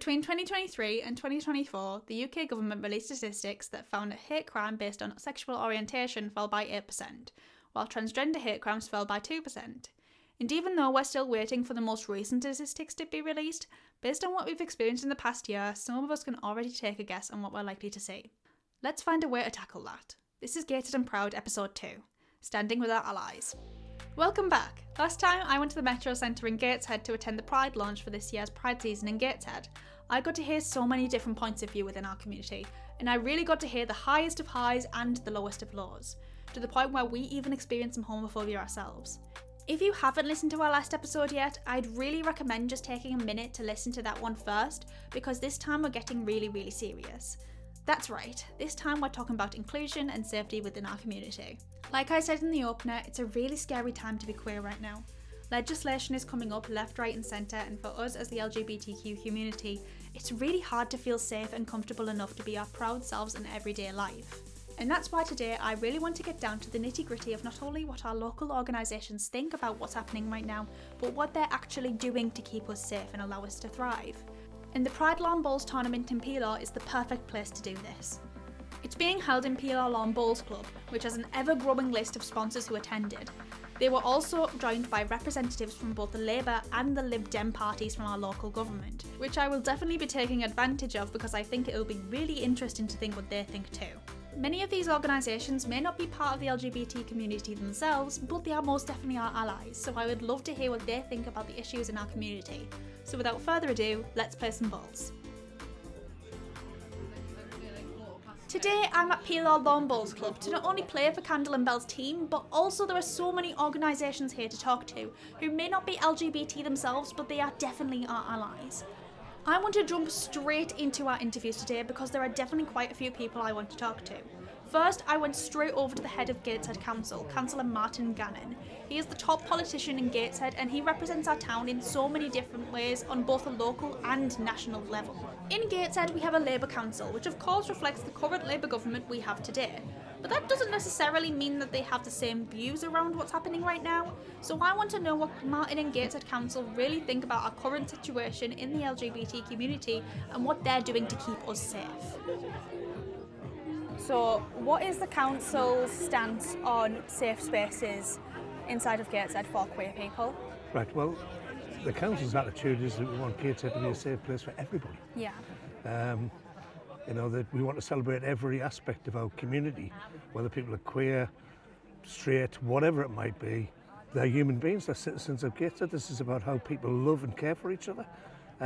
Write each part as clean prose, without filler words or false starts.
Between 2023 and 2024, the UK government released statistics that found that hate crime based on sexual orientation fell by 8%, while transgender hate crimes fell by 2%. And even though we're still waiting for the most recent statistics to be released, based on what we've experienced in the past year, some of us can already take a guess on what we're likely to see. Let's find a way to tackle that. This is Gated and Proud episode 2, Standing with Our Allies. Welcome back. Last time I went to the Metro Centre in Gateshead to attend the Pride launch for this year's Pride season in Gateshead. I got to hear so many different points of view within our community, and I really got to hear the highest of highs and the lowest of lows, to the point where we even experienced some homophobia ourselves. If you haven't listened to our last episode yet, I'd really recommend just taking a minute to listen to that one first, because this time we're getting really serious. That's right, this time we're talking about inclusion and safety within our community. Like I said in the opener, it's a really scary time to be queer right now. Legislation is coming up left, right and centre, and for us as the LGBTQ community, it's really hard to feel safe and comfortable enough to be our proud selves in everyday life. And that's why today I really want to get down to the nitty-gritty of not only what our local organisations think about what's happening right now, but what they're actually doing to keep us safe and allow us to thrive. And the Pride Lawn Bowls tournament in Peelaw is the perfect place to do this. It's being held in Peelaw Lawn Bowls Club, which has an ever-growing list of sponsors who attended. They were also joined by representatives from both the Labour and the Lib Dem parties from our local government, which I will definitely be taking advantage of because I think it will be really interesting to think what they think too. Many of these organisations may not be part of the LGBT community themselves, but they are most definitely our allies, so I would love to hear what they think about the issues in our community. So without further ado, let's play some bowls. Today I'm at Peelaw Lawn Bowls Club to not only play for Candle and Bell's team, but also there are so many organisations here to talk to who may not be LGBT themselves, but they are definitely our allies. I want to jump straight into our interviews today because there are definitely quite a few people I want to talk to. First, I went straight over to the head of Gateshead Council, Councillor Martin Gannon. He is the top politician in Gateshead and he represents our town in so many different ways on both a local and national level. In Gateshead we have a Labour Council, which of course reflects the current Labour government we have today. But that doesn't necessarily mean that they have the same views around what's happening right now. So I want to know what Martin and Gateshead Council really think about our current situation in the LGBT community and what they're doing to keep us safe. So what is the council's stance on safe spaces inside of Gateshead for queer people? Right, well, the council's attitude is that we want Gateshead to be a safe place for everybody. Yeah. That we want to celebrate every aspect of our community, whether people are queer, straight, whatever it might be. They're human beings, they're citizens of Gateshead. This is about how people love and care for each other.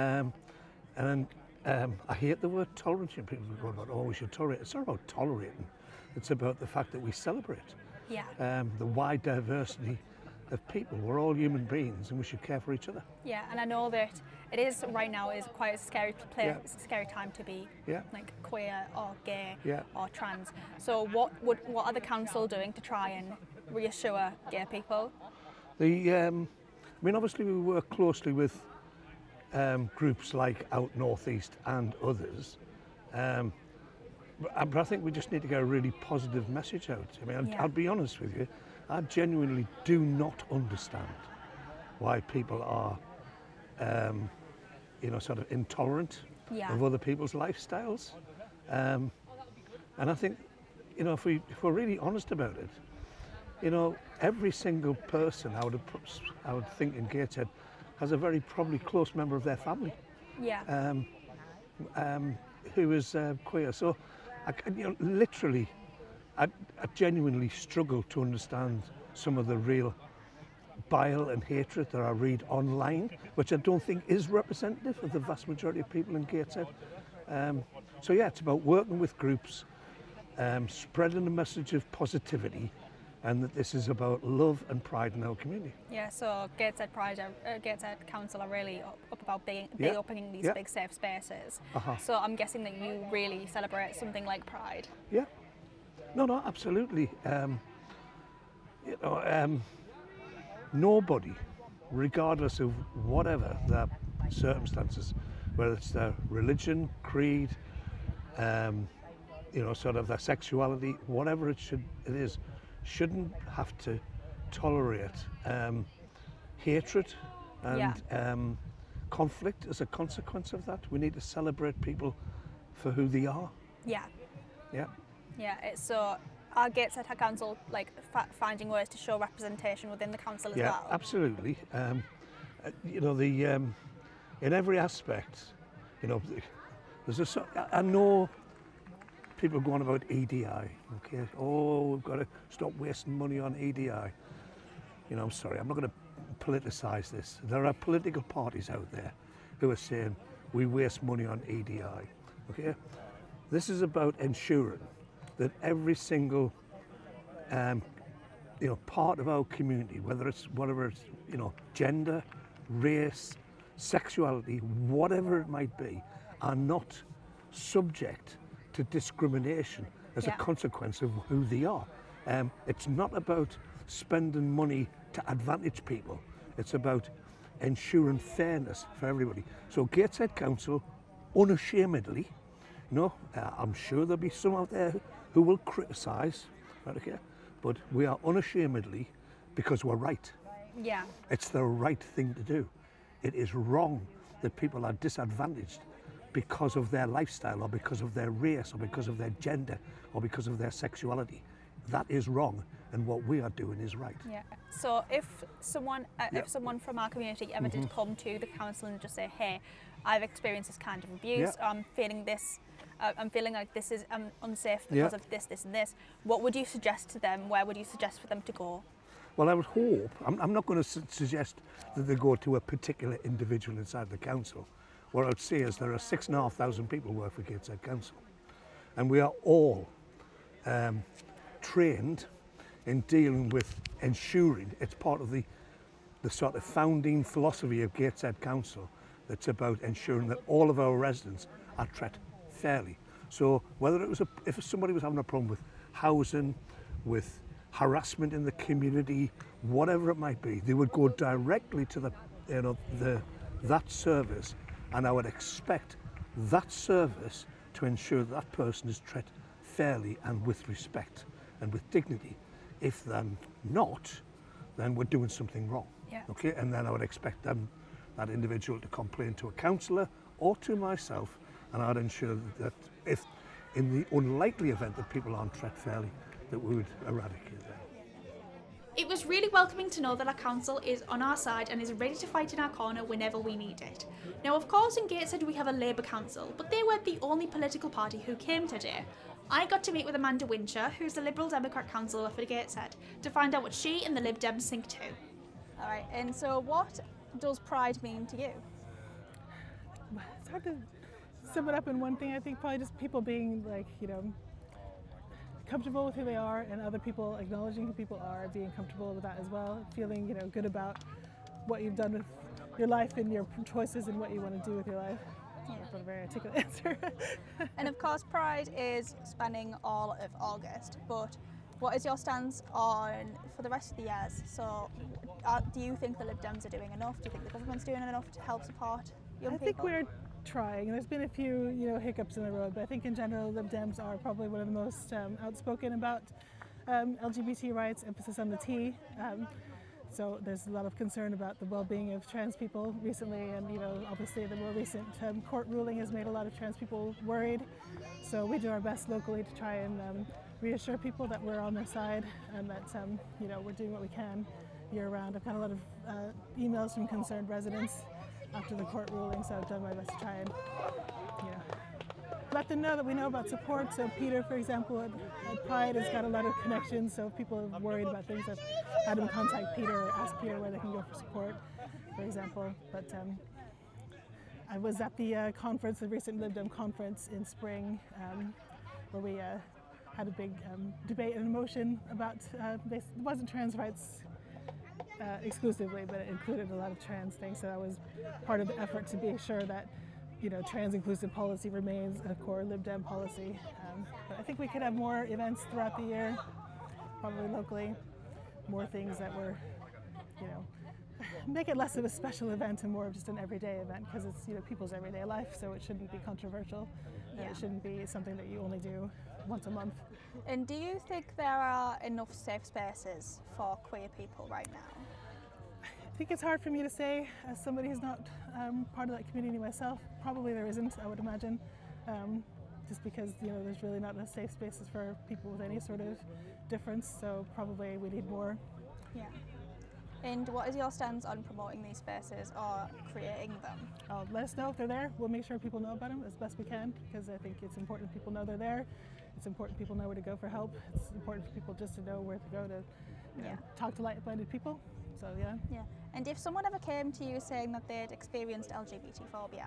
I hate the word tolerance. People go about, oh, we should tolerate. It's not about tolerating. It's about the fact that we celebrate. Yeah. The wide diversity of people. We're all human beings and we should care for each other. Yeah, and I know that it is right now is quite a scary place, scary time to be like queer or gay or trans. So what are the council doing to try and reassure gay people? Obviously we work closely with groups like Out North East and others. But I think we just need to get a really positive message out. I'll be honest with you, I genuinely do not understand why people are, sort of intolerant of other people's lifestyles. And I think, if we're really honest about it, every single person I would think in Gateshead has a very probably close member of their family. Yeah. Who is queer. So, I genuinely struggle to understand some of the real bile and hatred that I read online, which I don't think is representative of the vast majority of people in Gateshead. It's about working with groups, spreading a message of positivity, and that this is about love and pride in our community. Yeah, so Gateshead Council are really up about opening these big safe spaces. So I'm guessing that you really celebrate something like Pride. Yeah. No, absolutely. Nobody, regardless of whatever their circumstances, whether it's their religion, creed, sort of their sexuality, whatever it is, shouldn't have to tolerate hatred and conflict as a consequence of that. We need to celebrate people for who they are. Yeah. Yeah. Yeah, it's so our Gateshead Council finding ways to show representation within the council as Yeah, well. absolutely. You know, in every aspect, you know, I know people going about EDI, okay? Oh, we've got to stop wasting money on EDI. You know, I'm sorry, I'm not going to politicise this. There are political parties out there who are saying we waste money on EDI, okay? This is about ensuring that every single you know, part of our community, whether it's you know, gender, race, sexuality, whatever it might be, are not subject to discrimination as a consequence of who they are. It's not about spending money to advantage people. It's about ensuring fairness for everybody. So Gateshead Council, unashamedly, you know, I'm sure there'll be some out there who will criticise, right, okay? But we are unashamedly, because we're right. Yeah. It's the right thing to do. It is wrong that people are disadvantaged because of their lifestyle or because of their race or because of their gender or because of their sexuality. That is wrong, and what we are doing is right. Yeah. So if someone from our community ever did come to the council and just say, hey, I've experienced this kind of abuse, I'm feeling this, I'm feeling like this is unsafe because of this, this and this, what would you suggest to them? Where would you suggest for them to go? Well, I would hope, I'm not going to suggest that they go to a particular individual inside the council. What I would say is there are 6,500 people who work for Gateshead Council, and we are all trained in dealing with ensuring, it's part of the sort of founding philosophy of Gateshead Council, that's about ensuring that all of our residents are treated fairly. So whether it was if somebody was having a problem with housing, with harassment in the community, whatever it might be, they would go directly to that service, and I would expect that service to ensure that person is treated fairly and with respect and with dignity. If they're not, then we're doing something wrong. Yeah. Okay, and then I would expect that individual to complain to a counsellor or to myself, and I'd ensure that if, in the unlikely event that people aren't treated fairly, that we would eradicate them. It was really welcoming to know that our council is on our side and is ready to fight in our corner whenever we need it. Now, of course, in Gateshead we have a Labour council, but they weren't the only political party who came today. I got to meet with Amanda Wincher, who's the Liberal Democrat councillor for Gateshead, to find out what she and the Lib Dems think too. All right, and so what does pride mean to you? It's hard to sum it up in one thing. I think probably just people being like, you know, comfortable with who they are, and other people acknowledging who people are, being comfortable with that as well, feeling, you know, good about what you've done with your life and your choices and what you want to do with your life. That's not a very articulate answer. And of course, Pride is spanning all of August, but what is your stance on for the rest of the years? So do you think the Lib Dems are doing enough? Do you think the government's doing enough to help support young people? I think we're trying. There's been a few, you know, hiccups in the road, but I think in general Lib Dems are probably one of the most outspoken about LGBT rights, emphasis on the T. So there's a lot of concern about the well-being of trans people recently, and, you know, obviously the more recent court ruling has made a lot of trans people worried. So we do our best locally to try and reassure people that we're on their side and that, you know, we're doing what we can year-round. I've got a lot of emails from concerned residents after the court ruling, so I've done my best to try and, you know, let them know that we know about support. So Peter, for example, at Pride has got a lot of connections, so if people are worried about things, I've had them contact Peter or ask Peter where they can go for support, for example. But I was at the conference, the recent Lib Dem conference in spring, where we had a big debate and motion about, it wasn't trans rights exclusively, but it included a lot of trans things, so that was part of the effort to be sure that, you know, trans inclusive policy remains a core Lib Dem policy. But I think we could have more events throughout the year, probably locally, more things that were, you know, make it less of a special event and more of just an everyday event, because it's, you know, people's everyday life, so it shouldn't be controversial, and it shouldn't be something that you only do once a month. And do you think there are enough safe spaces for queer people right now? think it's hard for me to say as somebody who's not part of that community myself. Probably there isn't, I would imagine, just because there's really not enough safe spaces for people with any sort of difference. So probably we need more. Yeah. And what is your stance on promoting these spaces or creating them? Let us know if they're there. We'll make sure people know about them as best we can, because I think it's important people know they're there. It's important people know where to go for help. It's important for people just to know where to go to talk to like-minded people. So yeah. Yeah. And if someone ever came to you saying that they'd experienced LGBT phobia,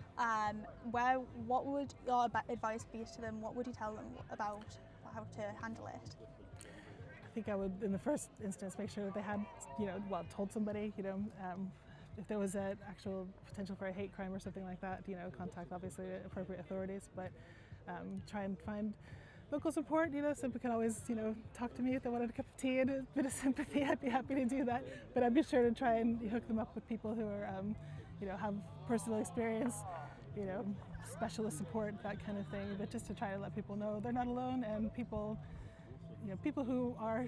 what would your advice be to them? What would you tell them about how to handle it? I think I would, in the first instance, make sure that they had, told somebody, if there was an actual potential for a hate crime or something like that, contact obviously appropriate authorities, but try and find local support. Some people can always, talk to me if they wanted a cup of tea and a bit of sympathy. I'd be happy to do that, but I'd be sure to try and hook them up with people who are, have personal experience, specialist support, that kind of thing, but just to try to let people know they're not alone, and people who are,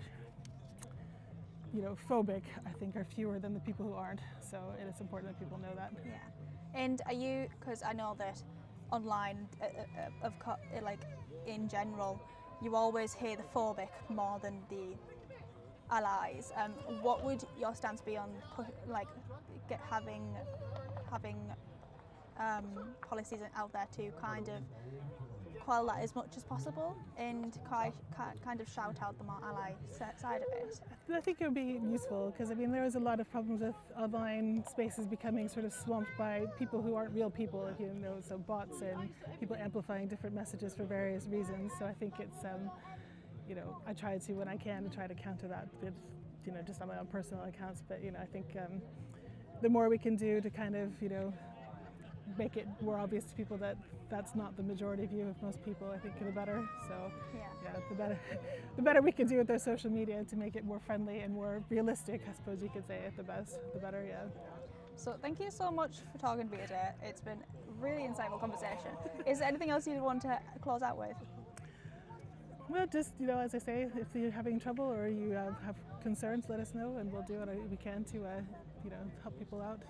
phobic, I think, are fewer than the people who aren't. So it is important that people know that. Yeah. And are you, because I know that online, in general, you always hear the phobic more than the allies. What would your stance be on having policies out there to kind of quell that as much as possible and kind of shout out the more ally side of it? I think it would be useful, because there is a lot of problems with online spaces becoming sort of swamped by people who aren't real people, so bots and people amplifying different messages for various reasons. So I think it's, I try to, when I can, try to counter that with, just on my own personal accounts. But I think the more we can do to kind of, make it more obvious to people that that's not the majority view of most people, I think the better. So yeah, the better we can do with their social media to make it more friendly and more realistic, I suppose you could say it, the better, yeah. So thank you so much for talking to me today. It's been a really insightful conversation. Is there anything else you want to close out with? Well, just, as I say, if you're having trouble or you have concerns, let us know, and we'll do what we can to, help people out.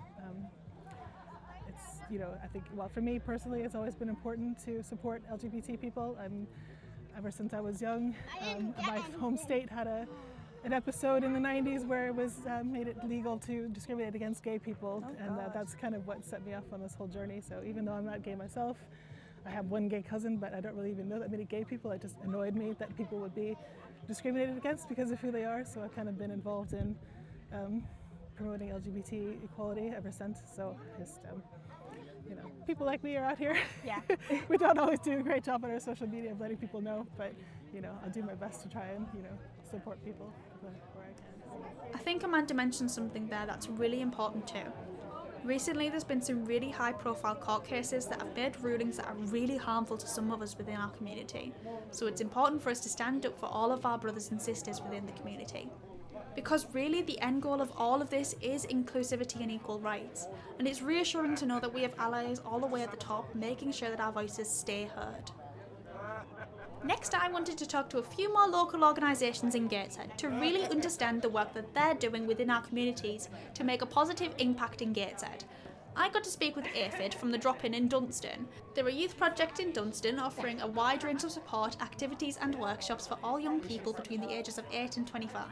I think, for me personally, it's always been important to support LGBT people. Ever since I was young, my home state had an episode in the 90s where it was made it legal to discriminate against gay people, and that's kind of what set me off on this whole journey. So even though I'm not gay myself, I have one gay cousin, but I don't really even know that many gay people. It just annoyed me that people would be discriminated against because of who they are. So I've kind of been involved in promoting LGBT equality ever since. So just, people like me are out here. Yeah. We don't always do a great job on our social media of letting people know, but I'll do my best to try and support people where I can. I think Amanda mentioned something there that's really important too. Recently there's been some really high profile court cases that have made rulings that are really harmful to some of us within our community. So it's important for us to stand up for all of our brothers and sisters within the community. Because really the end goal of all of this is inclusivity and equal rights, and it's reassuring to know that we have allies all the way at the top making sure that our voices stay heard. Next, I wanted to talk to a few more local organisations in Gateshead to really understand the work that they're doing within our communities to make a positive impact in Gateshead. I got to speak with Aphid from the Drop-In in Dunstan. They're a youth project in Dunstan offering a wide range of support, activities and workshops for all young people between the ages of 8 and 25.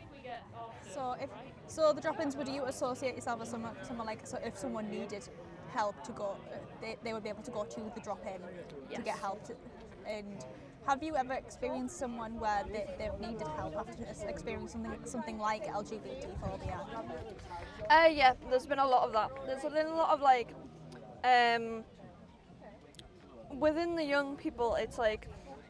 So the drop-ins, would you associate yourself as someone like, so if someone needed help to go, they would be able to go to the drop-in to get help? And have you ever experienced someone where they've needed help after experiencing something like LGBT phobia? Yeah, there's been a lot of that. There's been a lot of within the young people, it's like,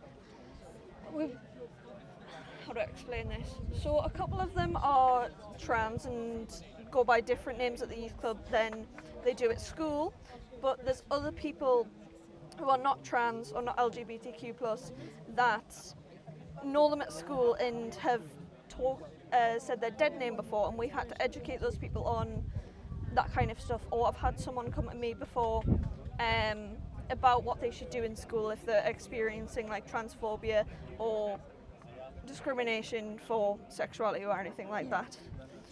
how do I explain this? So a couple of them are trans and go by different names at the youth club than they do at school, but there's other people who are not trans or not LGBTQ+ that know them at school and have said their dead name before, and we've had to educate those people on that kind of stuff. Or I've had someone come to me before about what they should do in school if they're experiencing like transphobia or discrimination for sexuality or anything like that.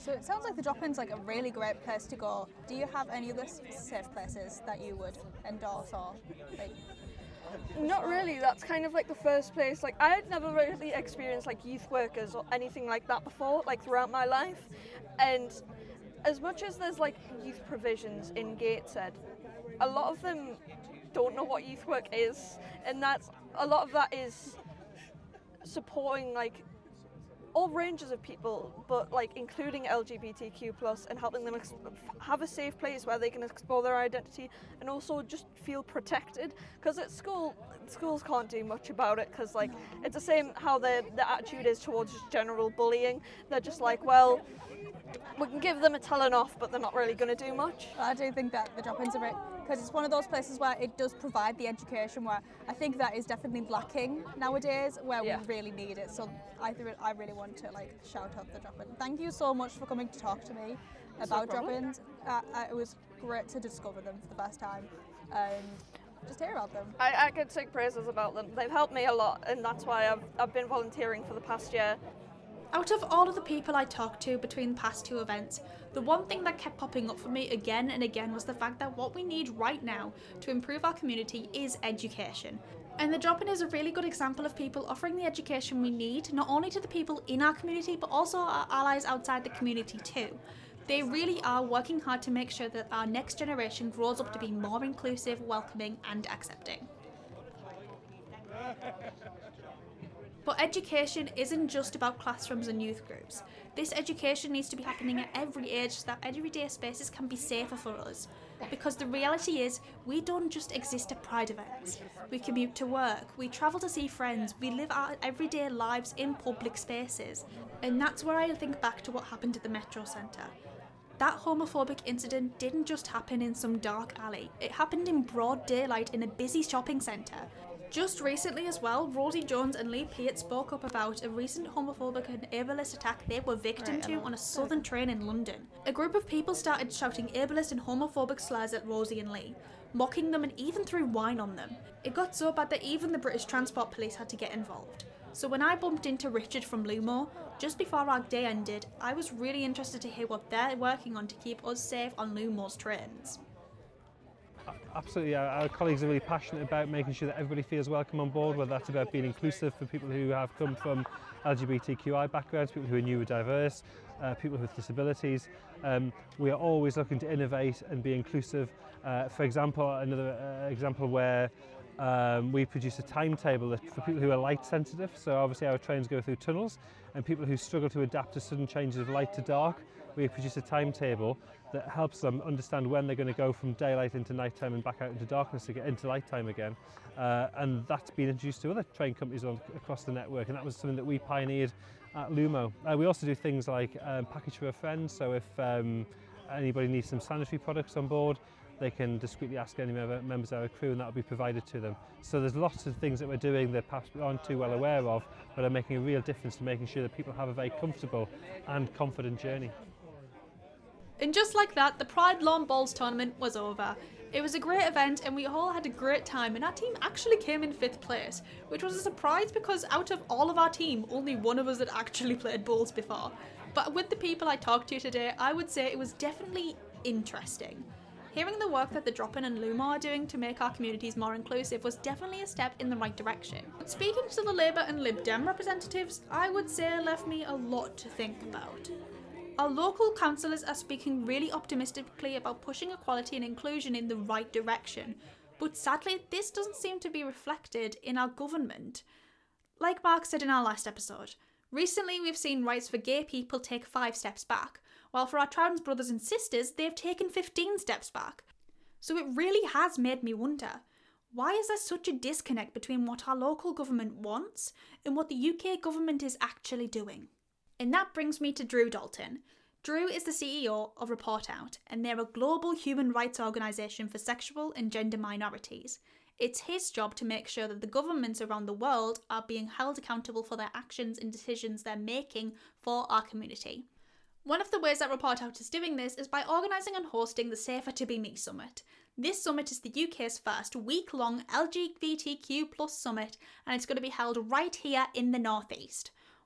So it sounds like the drop-in's like a really great place to go. Do you have any other safe places that you would endorse or like? Not really. That's kind of like the first place. Like I had never really experienced like youth workers or anything like that before, like throughout my life. And as much as there's like youth provisions in Gateshead, a lot of them don't know what youth work is, and that's a lot of that is supporting like all ranges of people, but like including LGBTQ+ and helping them have a safe place where they can explore their identity and also just feel protected. Because at school, schools can't do much about it, because like it's the same how the attitude is towards just general bullying. They're just like, well, we can give them a telling off, but they're not really going to do much. I do think that the drop-ins are great because it's one of those places where it does provide the education where I think that is definitely lacking nowadays, where we really need it. So I really want to like shout out the drop-in. Thank you so much for coming to talk to me about drop-ins. It was great to discover them for the first time and just hear about them. I could take praises about them. They've helped me a lot, and that's why I've been volunteering for the past year. Out of all of the people I talked to between the past two events, the one thing that kept popping up for me again and again was the fact that what we need right now to improve our community is education. And the drop-in is a really good example of people offering the education we need, not only to the people in our community, but also our allies outside the community too. They really are working hard to make sure that our next generation grows up to be more inclusive, welcoming and accepting. But education isn't just about classrooms and youth groups. This education needs to be happening at every age so that everyday spaces can be safer for us. Because the reality is, we don't just exist at Pride events. We commute to work, we travel to see friends, we live our everyday lives in public spaces. And that's where I think back to what happened at the Metro Centre. That homophobic incident didn't just happen in some dark alley. It happened in broad daylight in a busy shopping centre. Just recently as well, Rosie Jones and Lee Peart spoke up about a recent homophobic and ableist attack they were victim to on a southern train in London. A group of people started shouting ableist and homophobic slurs at Rosie and Lee, mocking them and even threw wine on them. It got so bad that even the British Transport Police had to get involved. So when I bumped into Richard from Lumo, just before our day ended, I was really interested to hear what they're working on to keep us safe on Lumo's trains. Absolutely, our colleagues are really passionate about making sure that everybody feels welcome on board, whether that's about being inclusive for people who have come from LGBTQI backgrounds, people who are neurodiverse, people with disabilities. We are always looking to innovate and be inclusive. For example, another example where we produce a timetable for people who are light sensitive. So obviously our trains go through tunnels, and people who struggle to adapt to sudden changes of light to dark, we produce a timetable that helps them understand when they're going to go from daylight into nighttime and back out into darkness to get into nighttime again. And that's been introduced to other train companies across the network, and that was something that we pioneered at Lumo. We also do things like package for a friend, so if anybody needs some sanitary products on board, they can discreetly ask any members of our crew, and that will be provided to them. So there's lots of things that we're doing that perhaps we aren't too well aware of, but are making a real difference to making sure that people have a very comfortable and confident journey. And just like that, the Pride Lawn Bowls tournament was over. It was a great event and we all had a great time, and our team actually came in 5th place, which was a surprise because out of all of our team, only one of us had actually played bowls before. But with the people I talked to today, I would say it was definitely interesting. Hearing the work that the Drop-In and Lumo are doing to make our communities more inclusive was definitely a step in the right direction. But speaking to the Labour and Lib Dem representatives, I would say it left me a lot to think about. Our local councillors are speaking really optimistically about pushing equality and inclusion in the right direction, but sadly this doesn't seem to be reflected in our government. Like Mark said in our last episode, recently we've seen rights for gay people take 5 steps back, while for our trans brothers and sisters they've taken 15 steps back. So it really has made me wonder, why is there such a disconnect between what our local government wants and what the UK government is actually doing? And that brings me to Drew Dalton. Drew is the CEO of Report Out, and they're a global human rights organisation for sexual and gender minorities. It's his job to make sure that the governments around the world are being held accountable for their actions and decisions they're making for our community. One of the ways that Report Out is doing this is by organising and hosting the Safer to Be Me Summit. This summit is the UK's first week-long LGBTQ+ summit, and it's going to be held right here in the North East.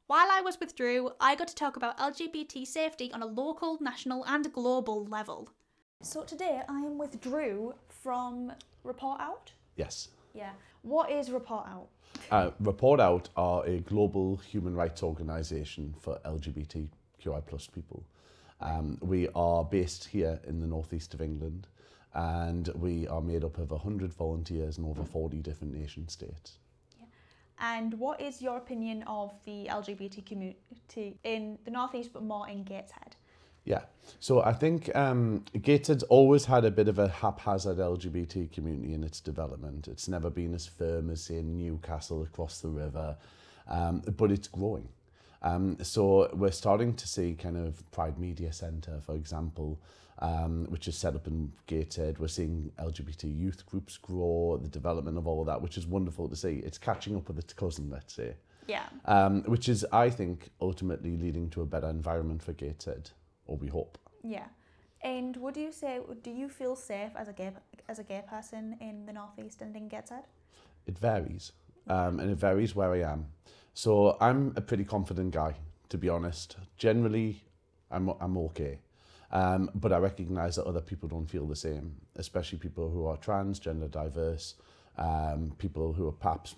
While I was with Drew, I got to talk about LGBT safety on a local, national and global level. So today I am with Drew from Report Out. Yes. Yeah. What is Report Out? Report Out are a global human rights organisation for LGBTQI plus people. We are based here in the northeast of England, and we are made up of 100 volunteers in over 40 different nation states. And what is your opinion of the LGBT community in the northeast, but more in Gateshead? Yeah, so I think Gateshead's always had a bit of a haphazard LGBT community in its development. It's never been as firm as, say, Newcastle across the river, but it's growing. So we're starting to see kind of Pride Media Centre, for example, which is set up in Gateshead. We're seeing LGBT youth groups grow, the development of all of that, which is wonderful to see. It's catching up with its cousin, let's say. Yeah. Which is, I think, ultimately leading to a better environment for Gateshead, or we hope. Yeah. And do you feel safe as a gay person in the northeast and in Gateshead? It varies, and it varies where I am. So I'm a pretty confident guy, to be honest. Generally, I'm okay. But I recognise that other people don't feel the same, especially people who are trans, gender diverse, people who are perhaps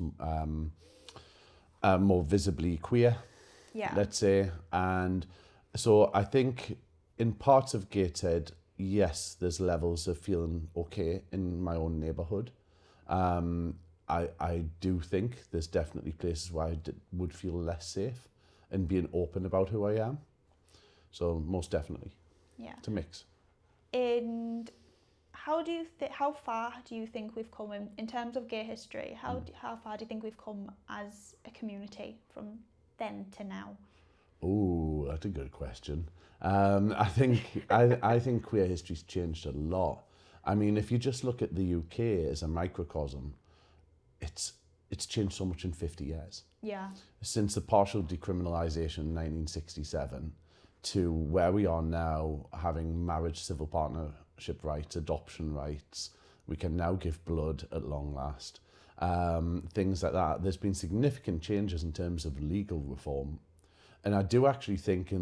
more visibly queer, let's say. And so I think in parts of Gateshead, yes, there's levels of feeling okay in my own neighbourhood. I do think there's definitely places where I would feel less safe in being open about who I am. So most definitely. Yeah. It's a mix. And how far do you think we've come in terms of gay history? How far do you think we've come as a community from then to now? Oh, that's a good question. I think queer history's changed a lot. I mean, if you just look at the UK as a microcosm, it's changed so much in 50 years. Yeah. Since the partial decriminalisation in 1967 to where we are now, having marriage, civil partnership rights, adoption rights, we can now give blood at long last. Things like that. There's been significant changes in terms of legal reform. And I do actually think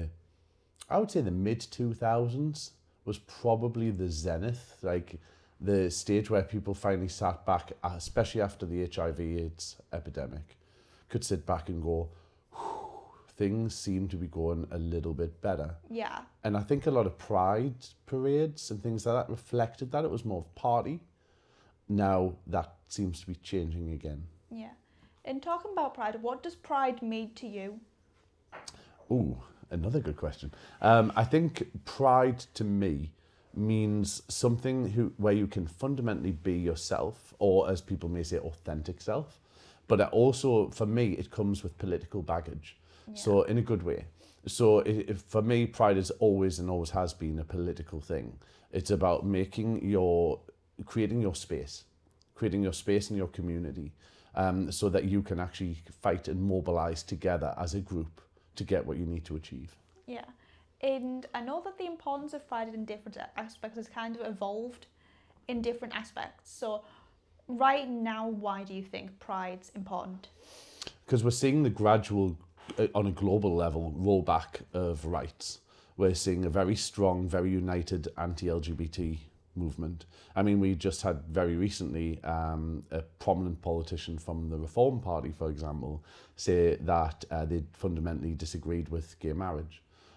I would say the mid-2000s was probably the zenith, like the stage where people finally sat back, especially after the HIV/AIDS epidemic, could sit back and go, things seem to be going a little bit better. Yeah. And I think a lot of pride parades and things like that reflected that. It was more of a party. Now that seems to be changing again. Yeah. And talking about pride, what does pride mean to you? Ooh, another good question. I think pride to me means something where you can fundamentally be yourself, or as people may say, authentic self. But also, for me, it comes with political baggage. Yeah. So in a good way. So for me, pride is always and always has been a political thing. It's about creating your space in your community, so that you can actually fight and mobilize together as a group to get what you need to achieve. Yeah. And I know that the importance of pride in different aspects has kind of evolved in different aspects. So right now, why do you think pride's important? Because we're seeing the gradual, on a global level, rollback of rights. We're seeing a very strong, very united anti-LGBT movement. I mean, we just had very recently a prominent politician from the Reform Party, for example, say that they fundamentally disagreed with gay marriage.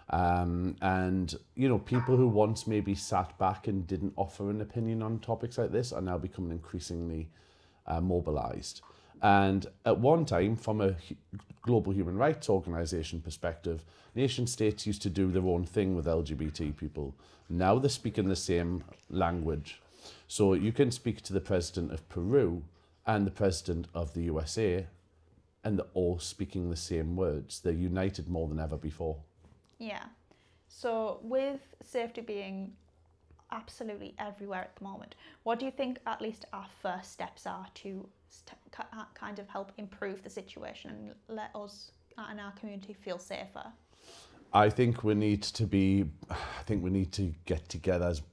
And, you know, people who once maybe sat back and didn't offer an opinion on topics like this are now becoming increasingly mobilised. And at one time, from a global human rights organisation perspective, nation states used to do their own thing with LGBT people. Now they're speaking the same language. So you can speak to the president of Peru and the president of the USA, and they're all speaking the same words. They're united more than ever before. Yeah. So with safety being absolutely everywhere at the moment, what do you think at least our first steps are to kind of help improve the situation and let us and our community feel safer? I think we need to get together as,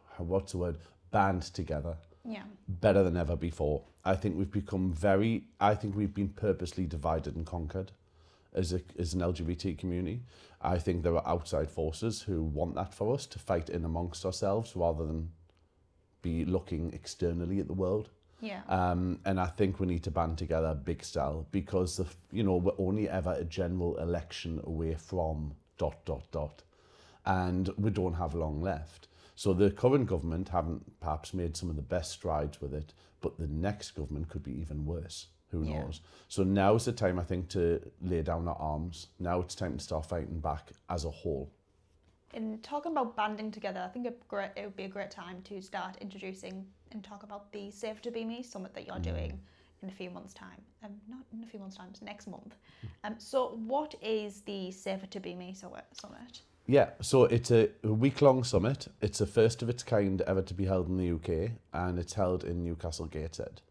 band together. Yeah. Better than ever before. I think we've been purposely divided and conquered. as an LGBT community. I think there are outside forces who want that for us to fight in amongst ourselves rather than be looking externally at the world. Yeah. And I think we need to band together big style because, we're only ever a general election away from ... And we don't have long left. So the current government haven't perhaps made some of the best strides with it, but the next government could be even worse. Who knows? So now's the time, I think, to lay down our arms. Now it's time to start fighting back as a whole. In talking about banding together, I think it would be a great time to start introducing and talk about the Safer to Be Me summit that you're doing in a few months' time. Not in a few months' time, it's next month. So what is the Safer to Be Me summit? Yeah, so it's a week-long summit. It's the first of its kind ever to be held in the UK, and it's held in Newcastle Gateshead.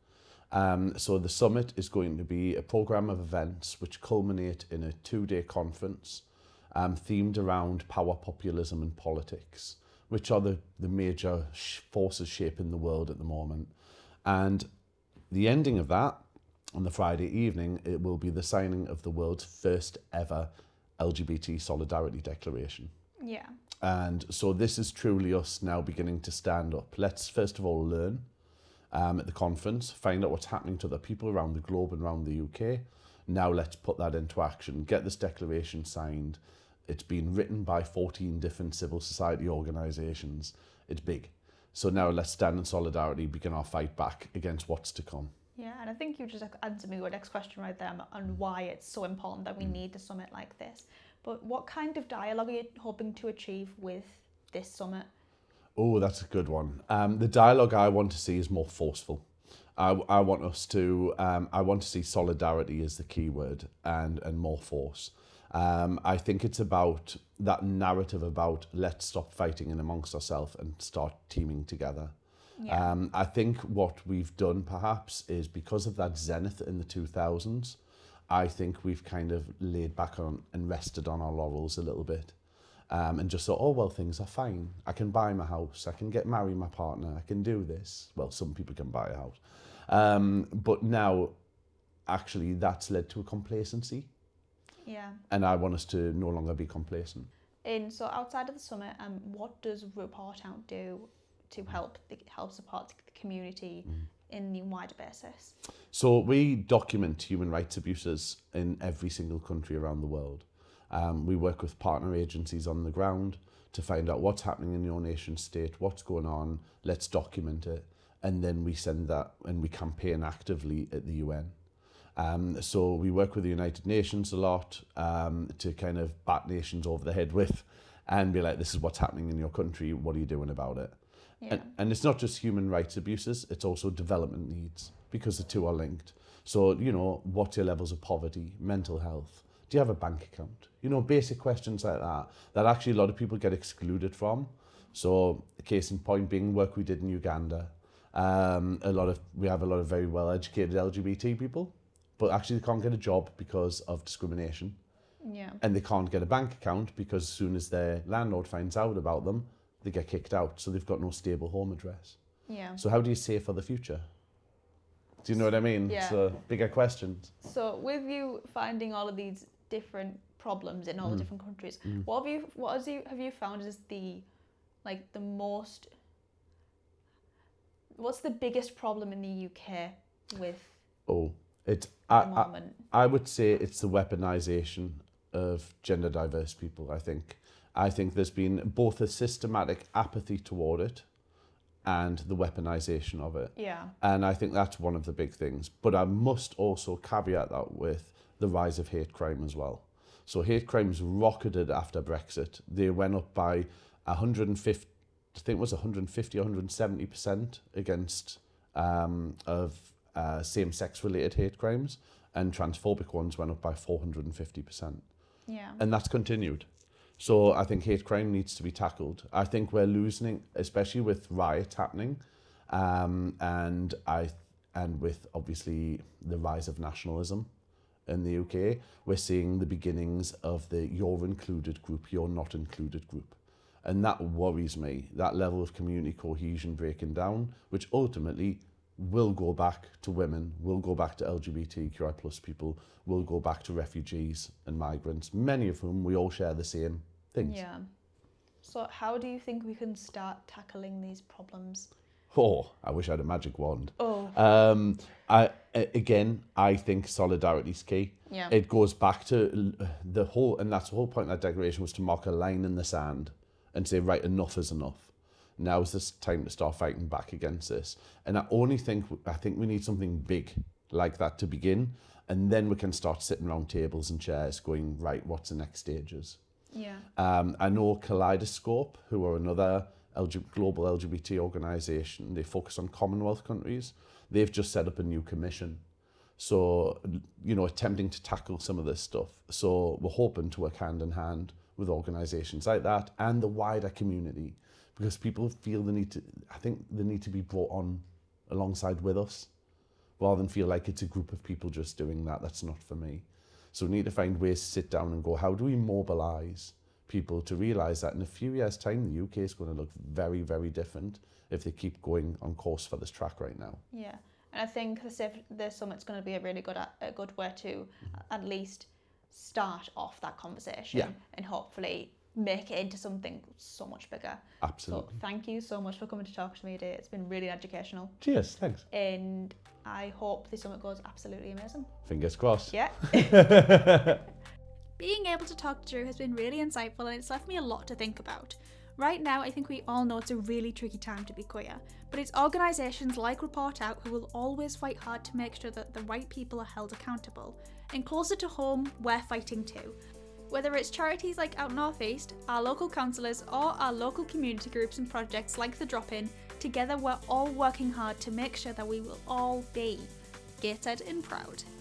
So the summit is going to be a programme of events which culminate in a 2-day conference themed around power, populism and politics, which are the major forces shaping the world at the moment. And the ending of that, on the Friday evening, it will be the signing of the world's first ever LGBT Solidarity Declaration. Yeah. And so this is truly us now beginning to stand up. Let's first of all learn at the conference, find out what's happening to other people around the globe and around the UK. Now let's put that into action, get this declaration signed. It's been written by 14 different civil society organisations. It's big. So now let's stand in solidarity, begin our fight back against what's to come. Yeah, and I think you just answered me your next question right there on why it's so important that we need a summit like this. But what kind of dialogue are you hoping to achieve with this summit? Oh, that's a good one. The dialogue I want to see is more forceful. I want to see solidarity as the key word and more force. I think it's about that narrative about let's stop fighting in amongst ourselves and start teaming together. Yeah. I think what we've done perhaps is because of that zenith in the 2000s, I think we've kind of laid back on and rested on our laurels a little bit. And just thought, oh, well, things are fine. I can buy my house. I can marry my partner. I can do this. Well, some people can buy a house. But now, actually, that's led to a complacency. Yeah. And I want us to no longer be complacent. And so outside of the summit, what does Report Out do to help support the community in the wider basis? So we document human rights abuses in every single country around the world. We work with partner agencies on the ground to find out what's happening in your nation state, what's going on, let's document it, and then we send that and we campaign actively at the UN. So we work with the United Nations a lot to kind of bat nations over the head with and be like, this is what's happening in your country, what are you doing about it? Yeah. And it's not just human rights abuses, it's also development needs, because the two are linked. So, what's your levels of poverty, mental health? Do you have a bank account? Basic questions like that actually a lot of people get excluded from. So, case in point being work we did in Uganda. We have a lot of very well-educated LGBT people, but actually they can't get a job because of discrimination. Yeah. And they can't get a bank account because as soon as their landlord finds out about them, they get kicked out, so they've got no stable home address. Yeah. So how do you save for the future? Do you know what I mean? Yeah. So bigger questions. So with you finding all of these different problems in all the different countries, what have you found is what's the biggest problem in the UK with the moment? I would say it's the weaponization of gender diverse people, I think there's been both a systematic apathy toward it and the weaponization of it. Yeah. And I think that's one of the big things. But I must also caveat that with the rise of hate crime as well. So hate crimes rocketed after Brexit. They went up by 150, 170% against same-sex related hate crimes, and transphobic ones went up by 450%. Yeah. And that's continued. So I think hate crime needs to be tackled. I think we're losing, especially with riots happening, and with obviously the rise of nationalism in the UK, we're seeing the beginnings of the you're included group, you're not included group. And that worries me, that level of community cohesion breaking down, which ultimately will go back to women, will go back to LGBTQI plus people, will go back to refugees and migrants, many of whom we all share the same things. Yeah. So how do you think we can start tackling these problems? Oh, I wish I had a magic wand. Oh. I think solidarity is key. Yeah. It goes back to the whole, and that's the whole point of that declaration, was to mark a line in the sand and say, right, enough is enough. Now is this time to start fighting back against this. And I think we need something big like that to begin, and then we can start sitting around tables and chairs going, right, what's the next stages? Yeah. I know Kaleidoscope, who are another global LGBT organisation, they focus on Commonwealth countries. They've just set up a new commission. So, attempting to tackle some of this stuff. So we're hoping to work hand in hand with organisations like that and the wider community, because people feel they need to be brought on alongside with us, rather than feel like it's a group of people just doing that. That's not for me. So we need to find ways to sit down and go, how do we mobilise people to realise that in a few years' time, the UK is going to look very, very different if they keep going on course for this track right now. Yeah, and I think the summit's going to be a really good way to at least start off that conversation and hopefully make it into something so much bigger. Absolutely. So thank you so much for coming to talk to me today. It's been really educational. Cheers, thanks. And I hope the summit goes absolutely amazing. Fingers crossed. Yeah. Being able to talk to Drew has been really insightful, and it's left me a lot to think about. Right now, I think we all know it's a really tricky time to be queer, but it's organisations like Report Out who will always fight hard to make sure that the right people are held accountable. And closer to home, we're fighting too. Whether it's charities like Out North East, our local councillors, or our local community groups and projects like The Drop-In, together we're all working hard to make sure that we will all be gated and proud.